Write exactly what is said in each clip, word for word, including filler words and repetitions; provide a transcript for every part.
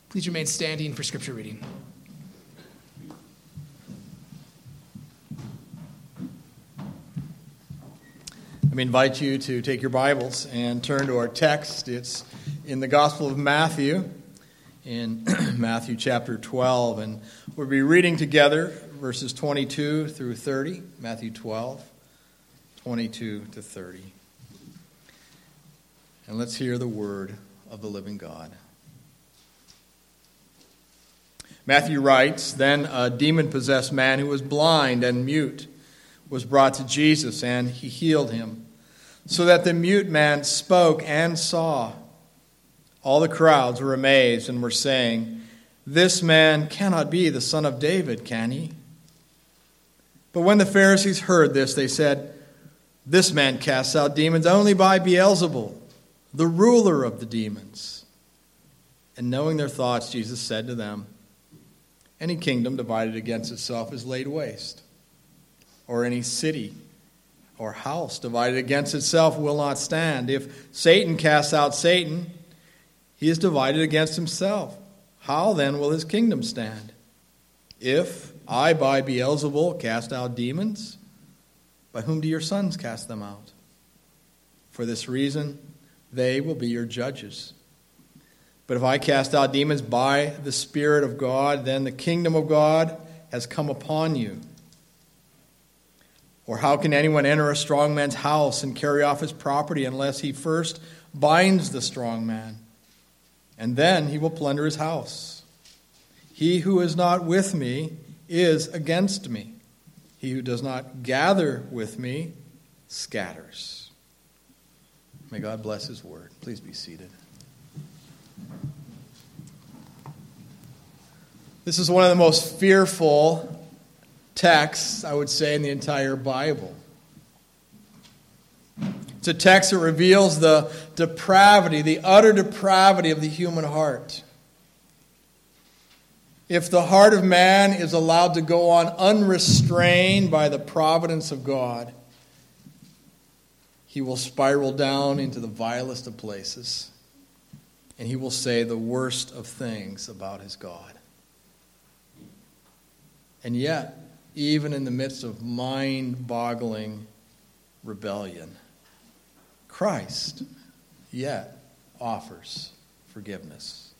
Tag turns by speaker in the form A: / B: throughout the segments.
A: Please remain standing for scripture reading.
B: Let me invite you to take your Bibles and turn to our text. It's in the Gospel of Matthew, in Matthew chapter twelve, and we'll be reading together verses twenty-two through thirty, Matthew twelve, twenty-two to thirty. And let's hear the word of the living God. Matthew writes, "Then a demon-possessed man who was blind and mute was brought to Jesus, and he healed him, so that the mute man spoke and saw. All the crowds were amazed and were saying, 'This man cannot be the son of David, can he?' But when the Pharisees heard this, they said, 'This man casts out demons only by Beelzebul, the ruler of the demons.' And knowing their thoughts, Jesus said to them, 'Any kingdom divided against itself is laid waste, or any city or house divided against itself will not stand. If Satan casts out Satan, he is divided against himself. How then will his kingdom stand? If I by Beelzebul cast out demons, by whom do your sons cast them out? For this reason, they will be your judges. But if I cast out demons by the Spirit of God, then the kingdom of God has come upon you. Or how can anyone enter a strong man's house and carry off his property unless he first binds the strong man? And then he will plunder his house. He who is not with me is against me. He who does not gather with me scatters." May God bless his word. Please be seated. This is one of the most fearful texts, I would say, in the entire Bible. It's a text that reveals the depravity, the utter depravity of the human heart. If the heart of man is allowed to go on unrestrained by the providence of God, he will spiral down into the vilest of places, and he will say the worst of things about his God. And yet, even in the midst of mind-boggling rebellion, Christ yet offers forgiveness.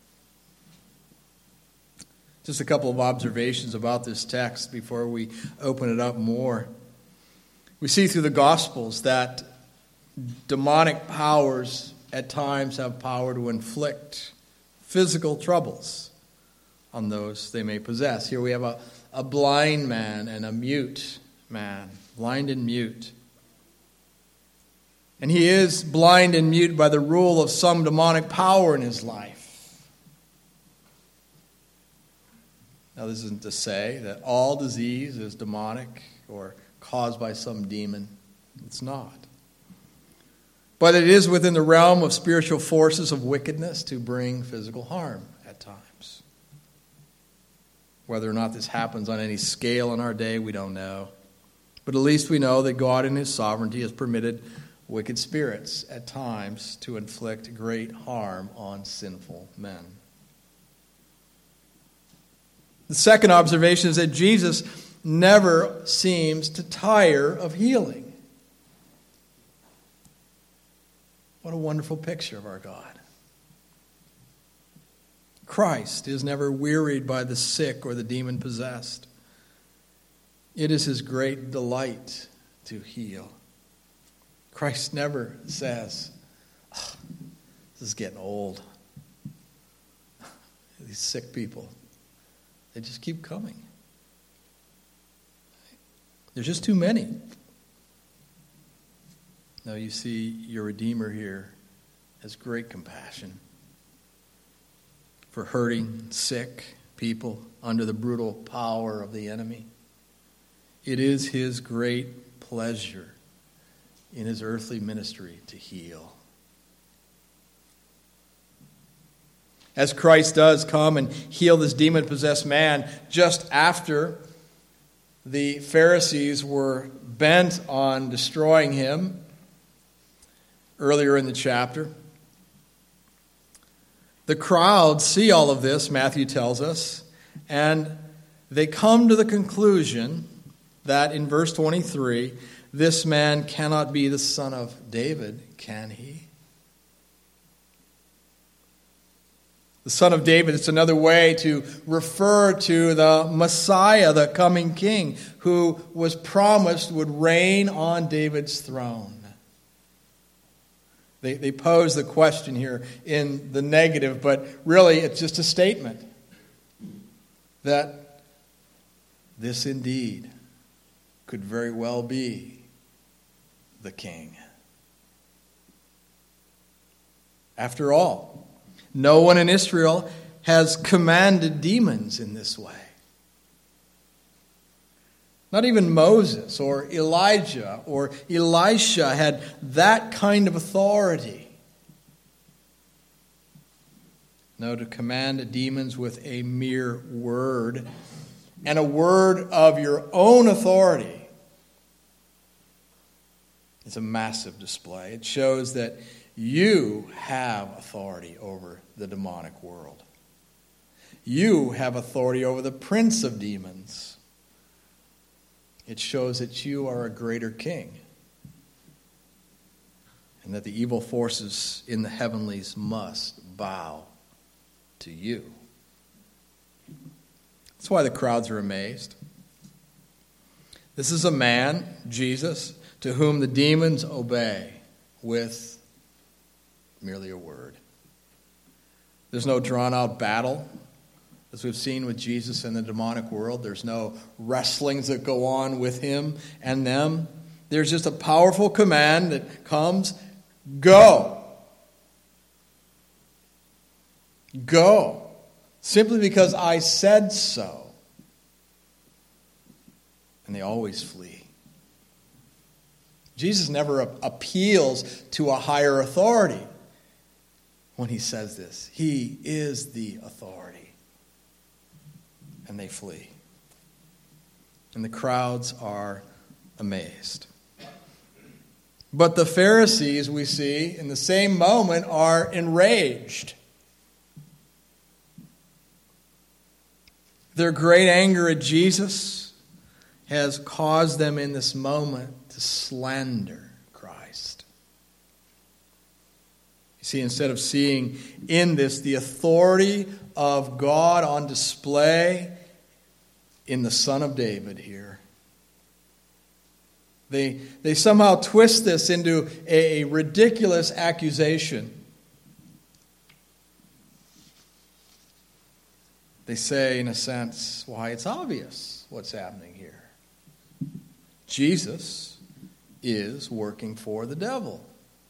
B: Just a couple of observations about this text before we open it up more. We see through the Gospels that demonic powers at times have power to inflict physical troubles on those they may possess. Here we have a, a blind man and a mute man, blind and mute. And he is blind and mute by the rule of some demonic power in his life. Now, this isn't to say that all disease is demonic or caused by some demon. It's not. But it is within the realm of spiritual forces of wickedness to bring physical harm at times. Whether or not this happens on any scale in our day, we don't know. But at least we know that God in his sovereignty has permitted wicked spirits at times to inflict great harm on sinful men. The second observation is that Jesus never seems to tire of healing. What a wonderful picture of our God. Christ is never wearied by the sick or the demon-possessed. It is his great delight to heal. Christ never says, oh, this is getting old. These sick people, they just keep coming. There's just too many. No, you see your Redeemer here has great compassion for hurting, sick people under the brutal power of the enemy. It is his great pleasure in his earthly ministry to heal. As Christ does come and heal this demon-possessed man just after the Pharisees were bent on destroying him earlier in the chapter, The crowd see all of this, Matthew tells us, and they come to the conclusion that in verse twenty-three, this man cannot be the son of David, can he? The son of David, it's another way to refer to the Messiah, the coming king, who was promised would reign on David's throne. They, they pose the question here in the negative, but really it's just a statement that this indeed could very well be the king. After all, no one in Israel has commanded demons in this way. Not even Moses or Elijah or Elisha had that kind of authority. No, to command demons with a mere word and a word of your own authority is a massive display. It shows that you have authority over the demonic world. You have authority over the prince of demons. It shows that you are a greater king, and that the evil forces in the heavenlies must bow to you. That's why the crowds are amazed. This is a man, Jesus, to whom the demons obey with merely a word. There's no drawn-out battle, as we've seen with Jesus in the demonic world. There's no wrestlings that go on with him and them. There's just a powerful command that comes, go. Go. Simply because I said so. And they always flee. Jesus never appeals to a higher authority when he says this. He is the authority. And they flee. And the crowds are amazed. But the Pharisees, we see, in the same moment are enraged. Their great anger at Jesus has caused them in this moment to slander Christ. You see, instead of seeing in this the authority of God on display in the Son of David here, They, they somehow twist this into a, a ridiculous accusation. They say, in a sense, why, it's obvious what's happening here. Jesus is working for the devil.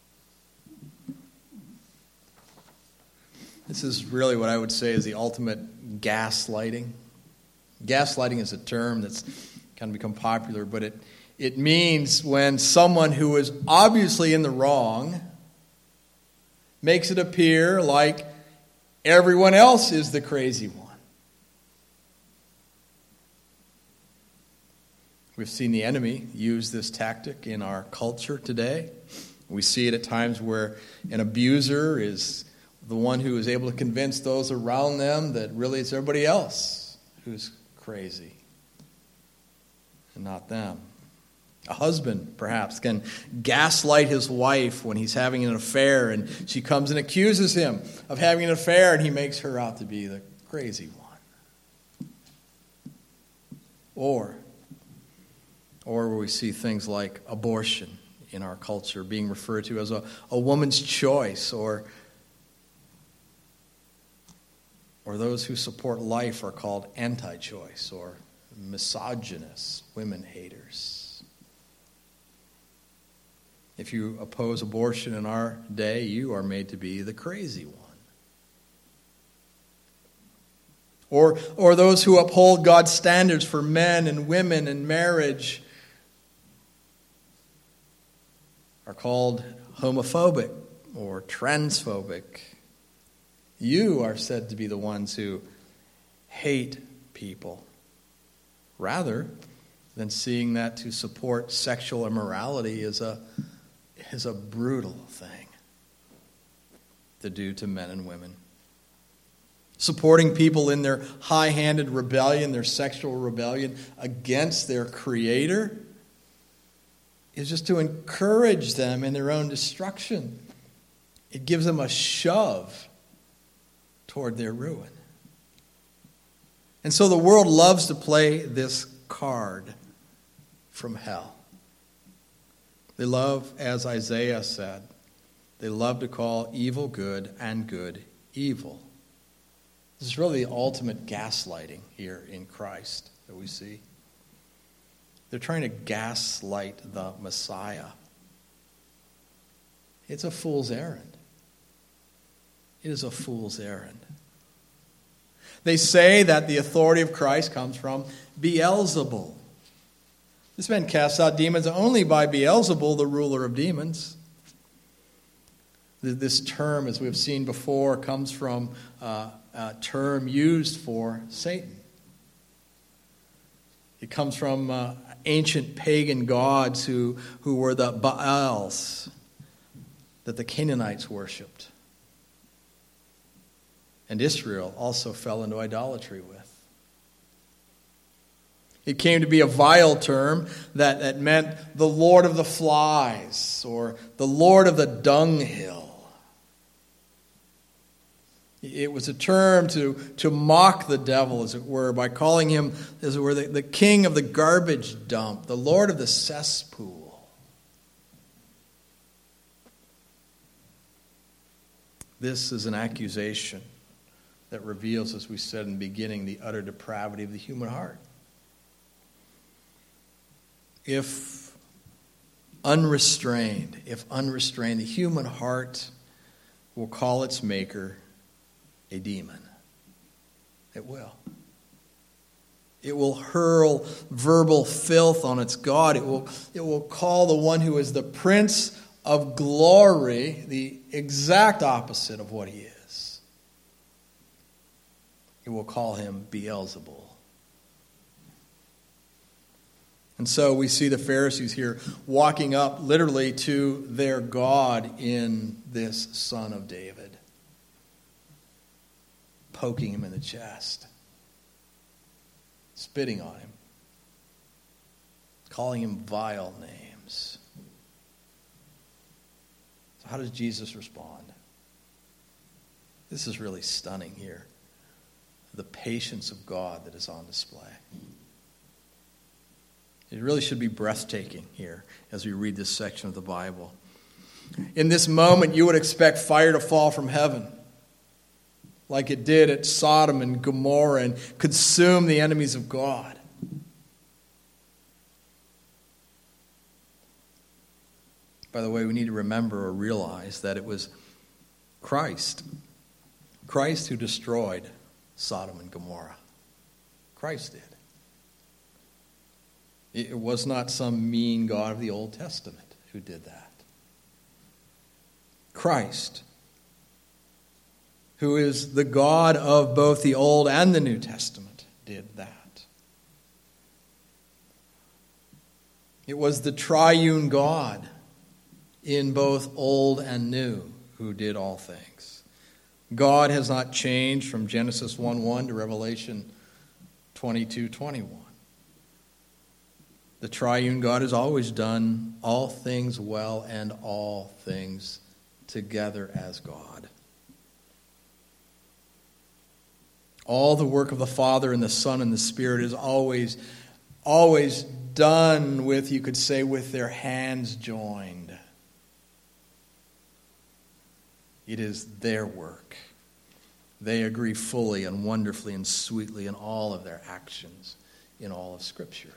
B: This is really what I would say is the ultimate gaslighting. Gaslighting is a term that's kind of become popular, but it It means when someone who is obviously in the wrong makes it appear like everyone else is the crazy one. We've seen the enemy use this tactic in our culture today. We see it at times where an abuser is the one who is able to convince those around them that really it's everybody else who's crazy and not them. A husband, perhaps, can gaslight his wife when he's having an affair, and she comes and accuses him of having an affair, and he makes her out to be the crazy one. Or, or where we see things like abortion in our culture being referred to as a, a woman's choice, or, or those who support life are called anti-choice, or misogynists, women haters. If you oppose abortion in our day, you are made to be the crazy one. Or, or those who uphold God's standards for men and women and marriage are called homophobic or transphobic. You are said to be the ones who hate people, rather than seeing that to support sexual immorality is a is a brutal thing to do to men and women. supporting people in their high-handed rebellion, their sexual rebellion against their Creator, is just to encourage them in their own destruction. It gives them a shove toward their ruin. And so the world loves to play this card from hell. They love, as Isaiah said, they love to call evil good and good evil. This is really the ultimate gaslighting here in Christ that we see. They're trying to gaslight the Messiah. It's a fool's errand. It is a fool's errand. They say that the authority of Christ comes from Beelzebul. This man casts out demons only by Beelzebul, the ruler of demons. This term, as we've seen before, comes from uh, a term used for Satan. It comes from uh, ancient pagan gods who, who were the Baals that the Canaanites worshipped. And Israel also fell into idolatry with. It came to be a vile term that, that meant the Lord of the Flies or the Lord of the Dunghill. It was a term to, to mock the devil, as it were, by calling him, as it were, the, the king of the garbage dump, the Lord of the cesspool. This is an accusation that reveals, as we said in the beginning, the utter depravity of the human heart. If unrestrained, if unrestrained, the human heart will call its maker a demon. It will. It will hurl verbal filth on its God. It will, it will call the one who is the Prince of Glory the exact opposite of what he is. It will call him Beelzebul. And so we see the Pharisees here walking up literally to their God in this Son of David, poking him in the chest, spitting on him, calling him vile names. So how does Jesus respond? This is really stunning here. The patience of God that is on display. It really should be breathtaking here as we read this section of the Bible. In this moment, you would expect fire to fall from heaven, like it did at Sodom and Gomorrah, and consume the enemies of God. By the way, we need to remember or realize that it was Christ, Christ who destroyed Sodom and Gomorrah. Christ did. It was not some mean God of the Old Testament who did that. Christ, who is the God of both the Old and the New Testament, did that. It was the triune God in both Old and New who did all things. God has not changed from Genesis one one to Revelation twenty-two twenty-one. The triune God has always done all things well and all things together as God. All the work of the Father and the Son and the Spirit is always, always done with, you could say, with their hands joined. It is their work. They agree fully and wonderfully and sweetly in all of their actions in all of Scripture.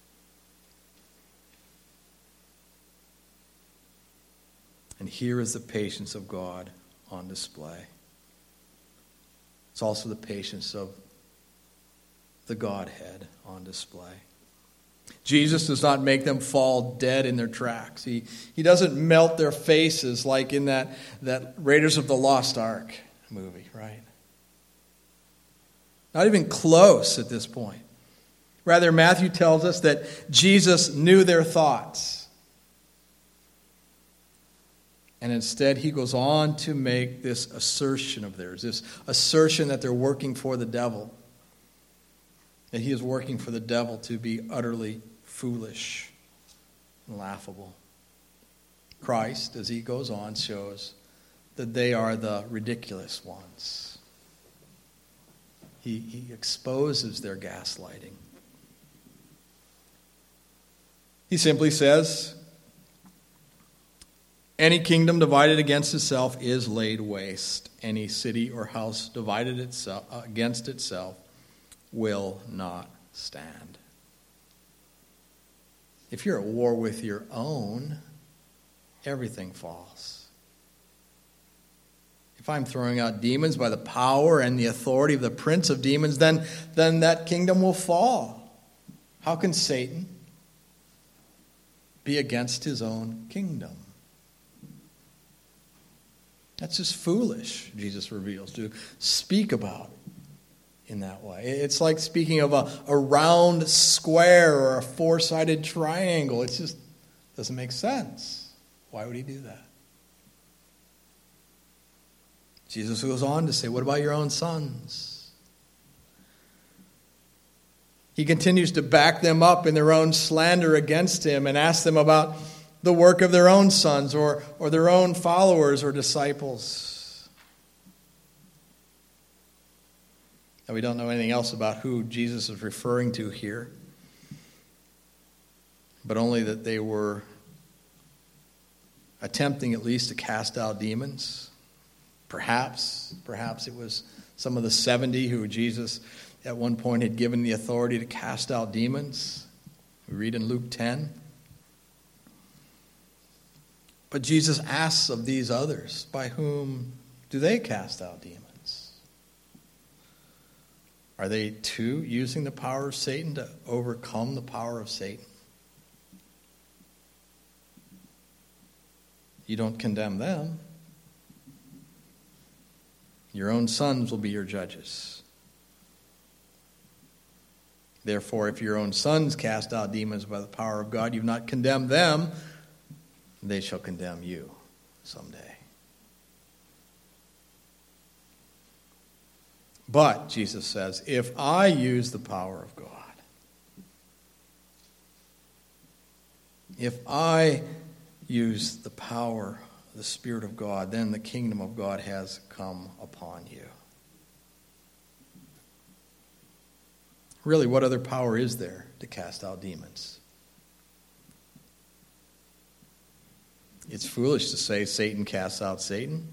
B: And here is the patience of God on display. It's also the patience of the Godhead on display. Jesus does not make them fall dead in their tracks. He, he doesn't melt their faces like in that, that Raiders of the Lost Ark movie, right? Not even close at this point. Rather, Matthew tells us that Jesus knew their thoughts. And instead, he goes on to make this assertion of theirs, this assertion that they're working for the devil, that he is working for the devil to be utterly foolish and laughable. Christ, as he goes on, shows that they are the ridiculous ones. He, he exposes their gaslighting. He simply says, any kingdom divided against itself is laid waste. Any city or house divided itself against itself will not stand. If you're at war with your own, everything falls. If I'm throwing out demons by the power and the authority of the prince of demons, then, then that kingdom will fall. How can Satan be against his own kingdom? That's just foolish, Jesus reveals, to speak about in that way. It's like speaking of a, a round square or a four-sided triangle. It just doesn't make sense. Why would he do that? Jesus goes on to say, what about your own sons? He continues to back them up in their own slander against him and ask them about the work of their own sons or, or their own followers or disciples. And we don't know anything else about who Jesus is referring to here, but only that they were attempting at least to cast out demons. Perhaps, perhaps it was some of the seventy who Jesus at one point had given the authority to cast out demons. We read in Luke ten. But Jesus asks of these others, by whom do they cast out demons? Are they too using the power of Satan to overcome the power of Satan? You don't condemn them. Your own sons will be your judges. Therefore, if your own sons cast out demons by the power of God, you've not condemned them, they shall condemn you someday. But, Jesus says, if I use the power of God, if I use the power of the Spirit of God, then the kingdom of God has come upon you. Really, what other power is there to cast out demons? It's foolish to say Satan casts out Satan.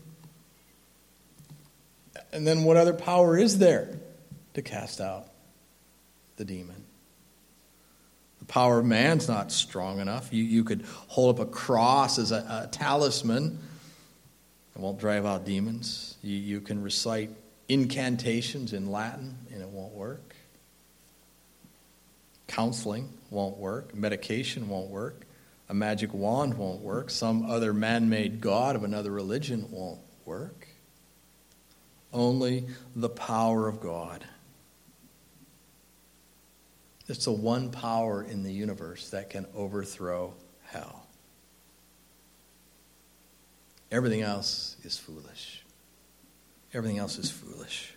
B: And then what other power is there to cast out the demon? The power of man's not strong enough. You, you could hold up a cross as a, a talisman. It won't drive out demons. You, you can recite incantations in Latin and it won't work. Counseling won't work. Medication won't work. A magic wand won't work. Some other man-made god of another religion won't work. Only the power of God. It's the one power in the universe that can overthrow hell. Everything else is foolish. Everything else is foolish.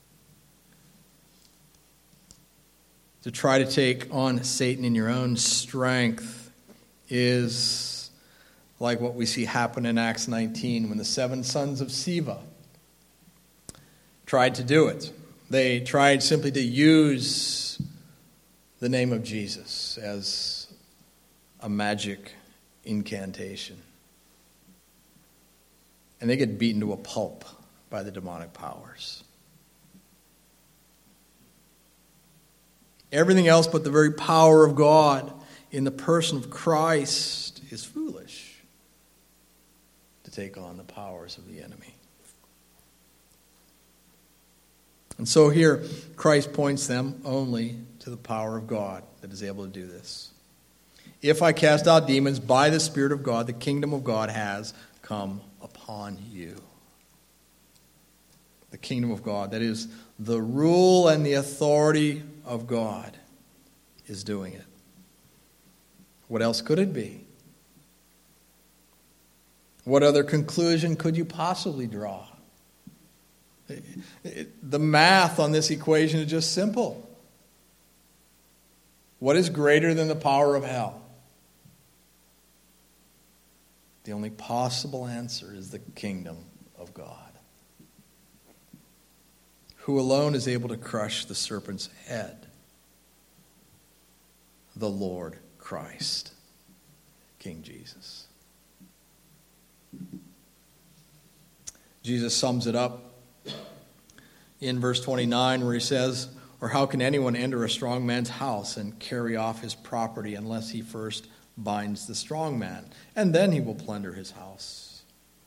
B: To try to take on Satan in your own strength is like what we see happen in Acts nineteen when the seven sons of Sceva tried to do it. They tried simply to use the name of Jesus as a magic incantation. And they get beaten to a pulp by the demonic powers. Everything else but the very power of God in the person of Christ is foolish to take on the powers of the enemy. And so here, Christ points them only to the power of God that is able to do this. If I cast out demons by the Spirit of God, the kingdom of God has come upon you. The kingdom of God, that is the rule and the authority of God, is doing it. What else could it be? What other conclusion could you possibly draw? The math on this equation is just simple. What is greater than the power of hell? The only possible answer is the kingdom of God, who alone is able to crush the serpent's head, the Lord Christ, King Jesus. Jesus sums it up in verse twenty-nine where he says, "Or how can anyone enter a strong man's house and carry off his property unless he first binds the strong man, and then he will plunder his house?"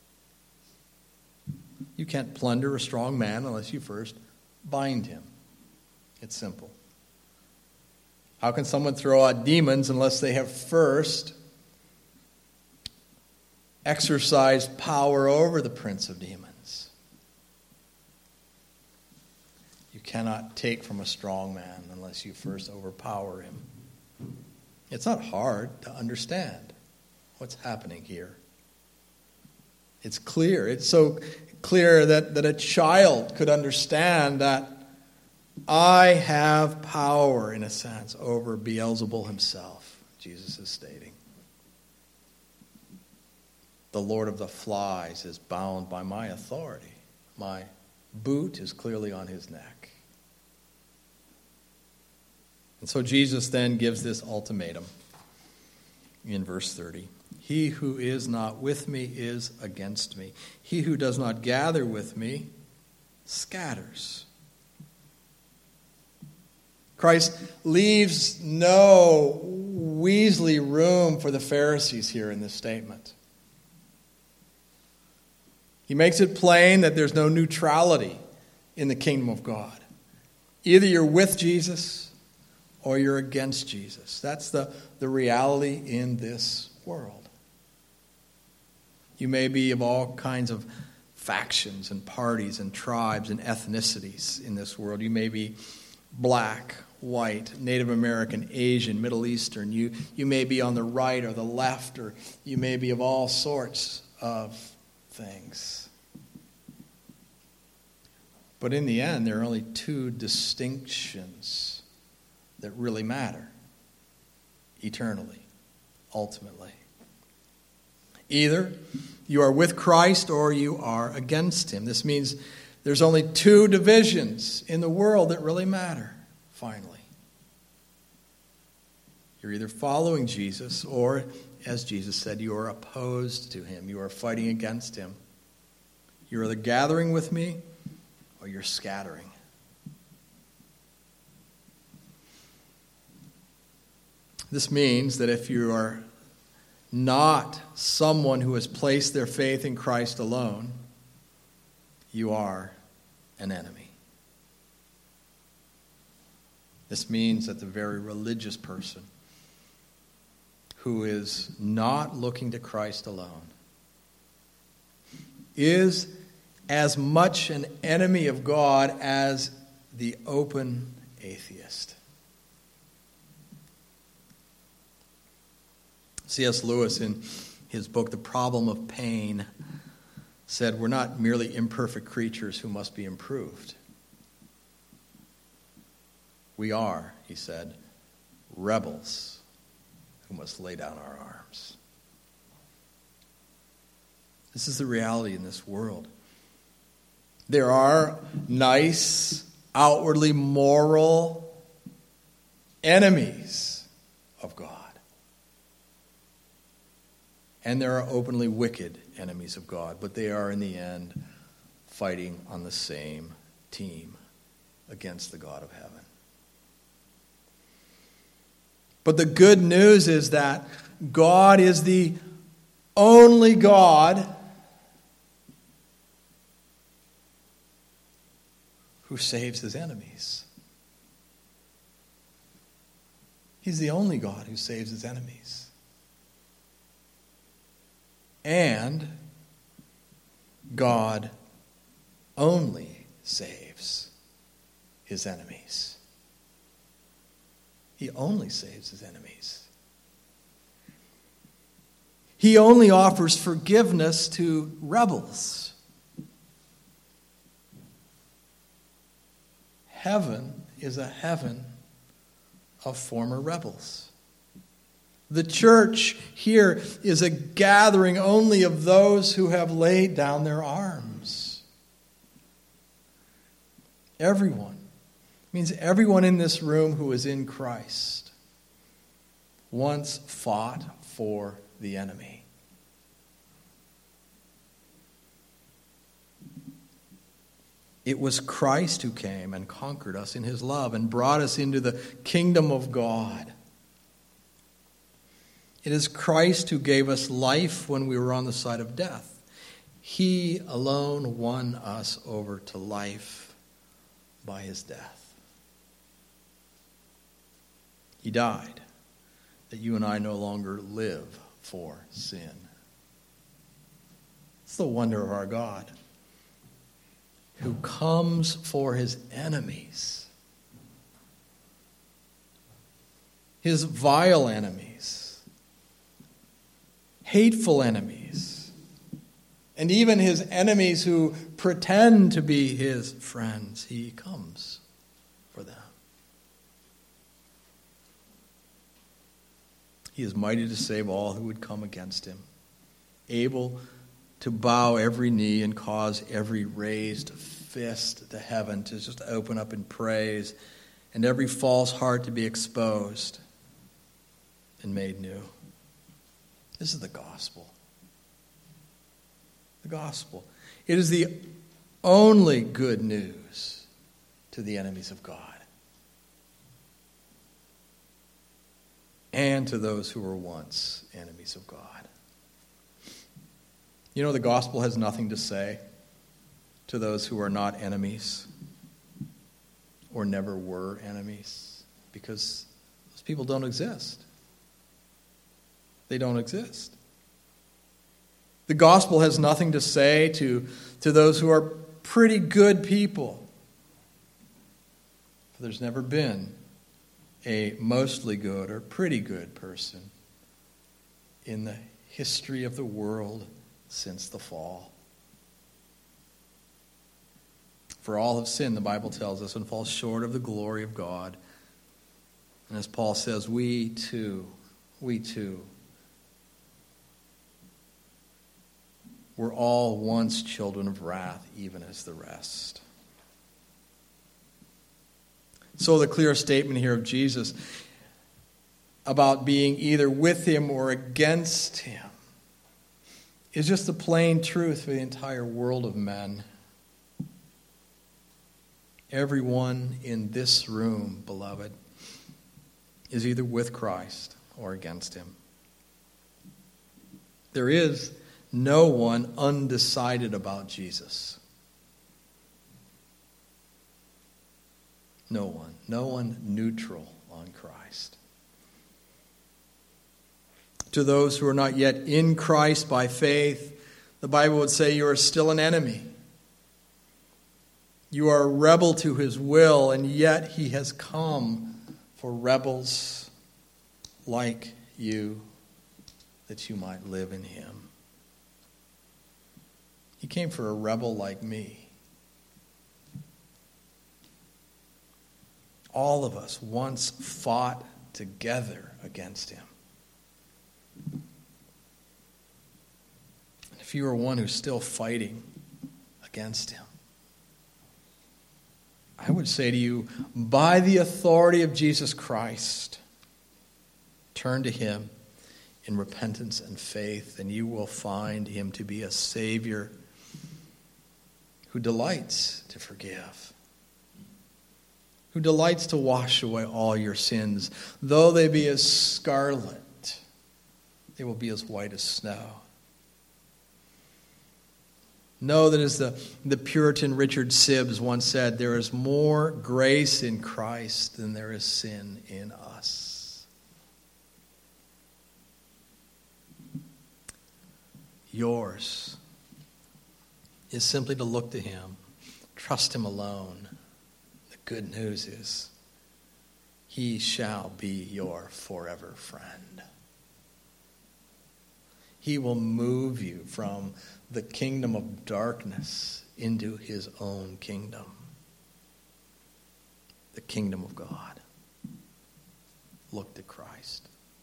B: You can't plunder a strong man unless you first bind him. It's simple. How can someone throw out demons unless they have first exercised power over the prince of demons? You cannot take from a strong man unless you first overpower him. It's not hard to understand what's happening here. It's clear. It's so clear that, that a child could understand that I have power, in a sense, over Beelzebul himself, Jesus is stating. The Lord of the flies is bound by my authority. My boot is clearly on his neck. And so Jesus then gives this ultimatum in verse thirty. He who is not with me is against me. He who does not gather with me scatters. Christ leaves no weaselly room for the Pharisees here in this statement. He makes it plain that there's no neutrality in the kingdom of God. Either you're with Jesus or you're against Jesus. That's the, the reality in this world. You may be of all kinds of factions and parties and tribes and ethnicities in this world. You may be black, white, Native American, Asian, Middle Eastern. You, you may be on the right or the left, or you may be of all sorts of things. But in the end, there are only two distinctions that really matter eternally, ultimately. Either you are with Christ or you are against him. This means there's only two divisions in the world that really matter, finally. You're either following Jesus or, as Jesus said, you are opposed to him. You are fighting against him. You're either gathering with me or you're scattering. This means that if you are not someone who has placed their faith in Christ alone, you are an enemy. This means that the very religious person who is not looking to Christ alone is as much an enemy of God as the open atheist. C S Lewis, in his book, The Problem of Pain, said, "We're not merely imperfect creatures who must be improved. We are," he said, "rebels who must lay down our arms." This is the reality in this world. There are nice, outwardly moral enemies of God. And there are openly wicked enemies of God, but they are in the end fighting on the same team against the God of heaven. But the good news is that God is the only God who saves his enemies. He's the only God who saves his enemies. And God only saves his enemies. He only saves his enemies. He only offers forgiveness to rebels. Heaven is a heaven of former rebels. The church here is a gathering only of those who have laid down their arms. Everyone. Means everyone in this room who is in Christ once fought for the enemy. It was Christ who came and conquered us in his love and brought us into the kingdom of God. It is Christ who gave us life when we were on the side of death. He alone won us over to life by his death. He died that you and I no longer live for sin. It's the wonder of our God, who comes for his enemies, his vile enemies, hateful enemies, and even his enemies who pretend to be his friends. He comes for them. He is mighty to save all who would come against him, able to bow every knee and cause every raised fist to heaven to just open up in praise, and every false heart to be exposed and made new. This is the gospel. The gospel. It is the only good news to the enemies of God and to those who were once enemies of God. You know, the gospel has nothing to say to those who are not enemies or never were enemies, because those people don't exist. They don't exist. The gospel has nothing to say to, to those who are pretty good people. For there's never been a mostly good or pretty good person in the history of the world since the fall. For all have sinned, the Bible tells us, and fall short of the glory of God. And as Paul says, we too, we too, were all once children of wrath, even as the rest. So the clear statement here of Jesus about being either with him or against him is just the plain truth for the entire world of men. Everyone in this room, beloved, is either with Christ or against him. There is no one undecided about Jesus. No one. No one neutral on Christ. To those who are not yet in Christ by faith, the Bible would say you are still an enemy. You are a rebel to his will, and yet he has come for rebels like you, that you might live in him. He came for a rebel like me. All of us once fought together against him. And if you are one who's still fighting against him, I would say to you, by the authority of Jesus Christ, turn to him in repentance and faith, and you will find him to be a Savior who delights to forgive, who delights to wash away all your sins. Though they be as scarlet, they will be as white as snow. Know that, as the, the Puritan Richard Sibbes once said, there is more grace in Christ than there is sin in us. Yours is simply to look to him, trust him alone. The good news is he shall be your forever friend. He will move you from the kingdom of darkness into his own kingdom, the kingdom of God. Look to Christ.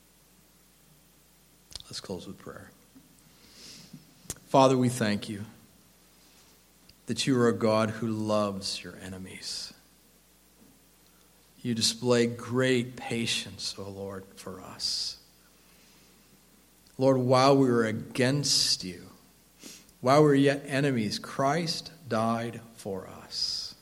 B: Let's close with prayer. Father, we thank you that you are a God who loves your enemies. You display great patience, O Lord, for us. Lord, while we were against you, while we were yet enemies, Christ died for us.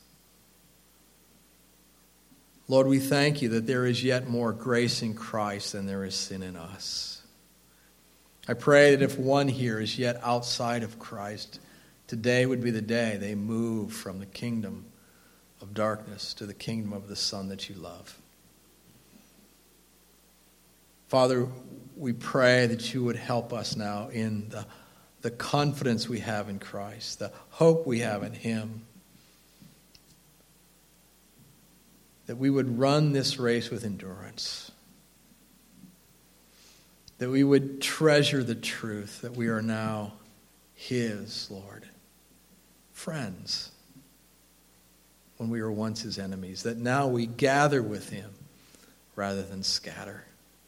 B: Lord, we thank you that there is yet more grace in Christ than there is sin in us. I pray that if one here is yet outside of Christ, today would be the day they move from the kingdom of darkness to the kingdom of the Son that you love. Father, we pray that you would help us now in the, the confidence we have in Christ, the hope we have in him, that we would run this race with endurance, that we would treasure the truth that we are now his, Lord, friends, when we were once his enemies, that now we gather with him rather than scatter.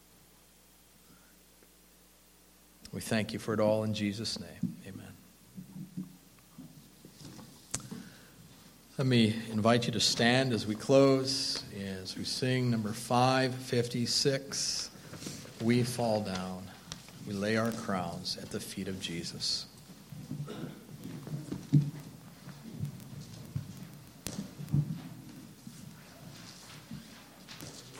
B: We thank you for it all in Jesus' name. Amen. Let me invite you to stand as we close, as we sing number five fifty-six, We Fall Down. We lay our crowns at the feet of Jesus.